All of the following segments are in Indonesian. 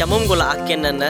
camum gula aken nana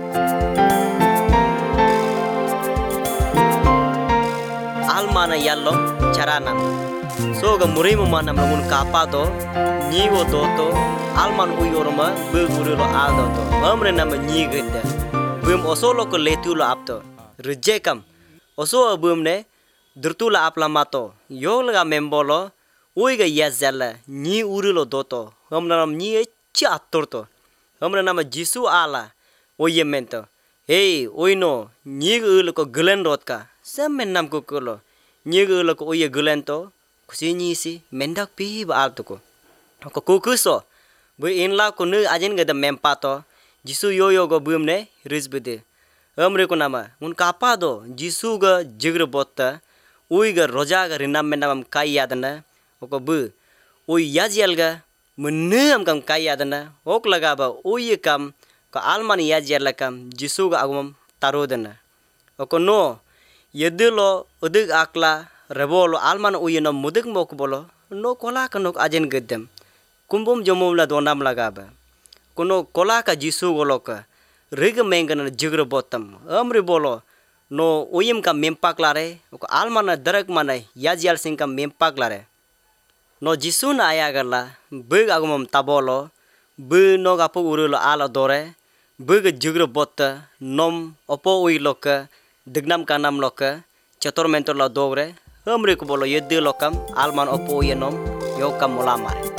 almana yallo caranam so ga murimu manam lamun kapa to nyigo to alman uyorma begurulo aldo to amre nama nyigeda bum osolo ko letulo apto rejekam oso bumne durtula aplamato yolga membolo uiga yazala nyi urulo doto amnam nyi chatorto amna nama jisu ala oyemento hey oino nyiga ulo ko glen rotka semen nam ko kolo nyiga ulo ko oye glento kusinyi si mendak pi ba altuko ko kukuso bu inla ko nu ajen gada mempato jisu yoyo go bumne rizbede amre ko nama mun kapado jisu ga jigre botta uiga roja ga rinam menam kayadana ko bu uy yajelga munam kam kayadana ok lagaba uy kam ko alman yajela kam jisu ga agum tarodana ko no yedulo udig akla rebolo alman uy no mudik mok bolo no kola kanok ajen gedem kumbum jomumla donam lagaba kono kola ka jisu goloka rig mengan jigre botam amri bolo no uyim ka mempak lare ko almana darak mana yajal sing ka mempak lare no jisu na ayagala beg agumam tabolo be no gapo urulo ala dore beg jigre botta nom opo uy loka dignam kanam loka chator mentor la dogre amri ko bolo yedde lokam alman opo yenom yokam mulamare